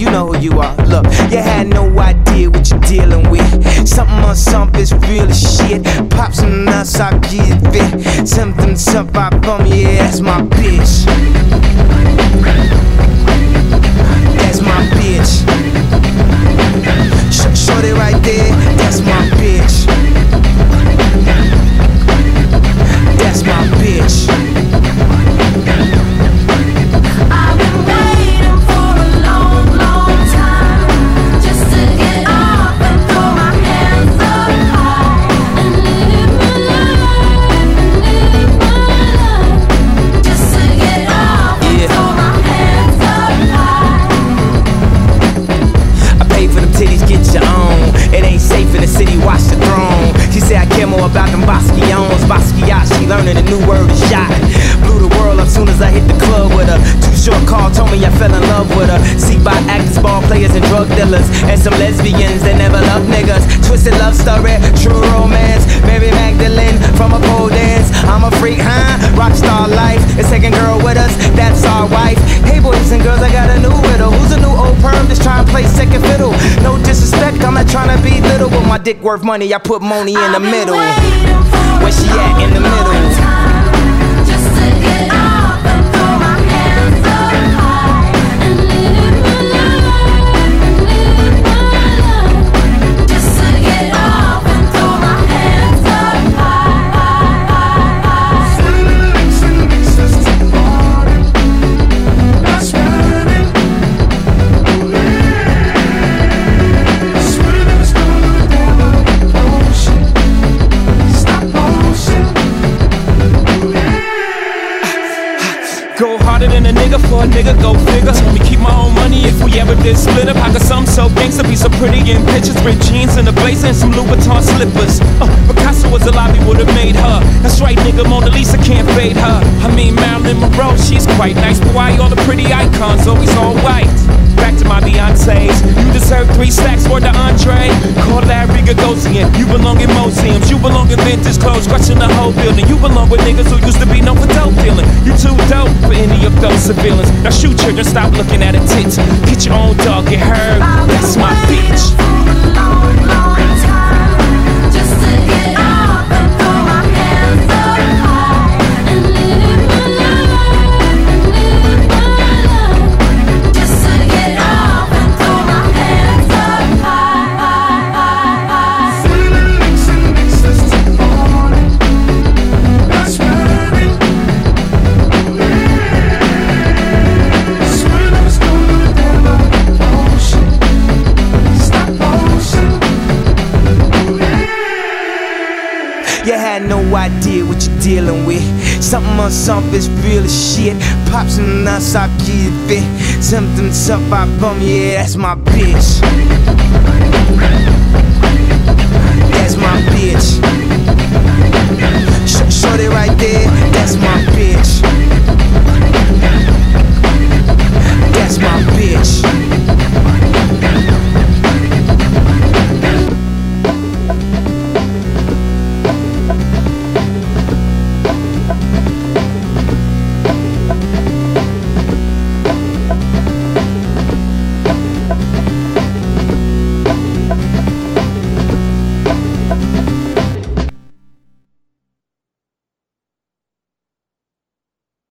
you know who you are. Look, you had no idea what you're dealing with. Something on something is real as shit. Pop some nuts, I'll give it. Something I bum, yeah, that's my bitch. That's my bitch. Shorty right there, that's my bitch. That's my bitch. I've been waiting for a long, long time, just to get up and throw my hands up high and live my life, just to get up and throw my hands up high. I pay for them titties, get your own. It ain't safe in the city, watch the throne. She said I care more about them Basquions. Basquiat, she learning a new word is shot. Blew the world up soon as I hit the club with her. Too short call, told me I fell in love with her. See by actors, ball players, and drug dealers, and some lesbians that never loved niggas. Twisted love story, true romance. Mary Magdalene from a pole dance. I'm a freak, huh? Rockstar life. It's taking girl with us, that's our wife. Hey boys and girls, I got a new widow. Who's a new old perm just trying to play second fiddle? No disrespect, I'm not trying to be little, but my dick worth money, I put money in the middle. Where she at in the middle? Just to get up and throw my hands up high and live my life, just to get up and throw my hands up high. Sister party, that's running. Sweet as gold down the ocean. Stop motion. Go harder than a nigga for a nigga, go figure. Told me keep my own money if we ever did split up. How could some so gangsta be so pretty in pictures? Ripped jeans and a blazer and some Louboutin slippers. Picasso was alive, he would've made her. That's right, nigga, Mona Lisa can't fade her. I mean Marilyn Monroe, she's quite nice, but why all the pretty icons always all white? Back to my Beyonce's. You deserve 3 stacks for the entree. Call Larry Gagosian. You belong in museums. You belong in vintage clothes, crushing the whole building. You belong with niggas who used to be known for dope dealing. You too dope for any of those civilians. Now shoot children, stop looking at her tits. Get your own dog, get heard. That's my bitch. Just to get up and throw my hands up high and live my life, just to get up and throw my hands up high. Sister party, that's running. Sweet as gold down the ocean. Stop motion. You had no idea what you're dealing with. Something on something is real as shit. Pop some nuts, I'll give it. Something I bum, yeah, that's my bitch. That's my bitch.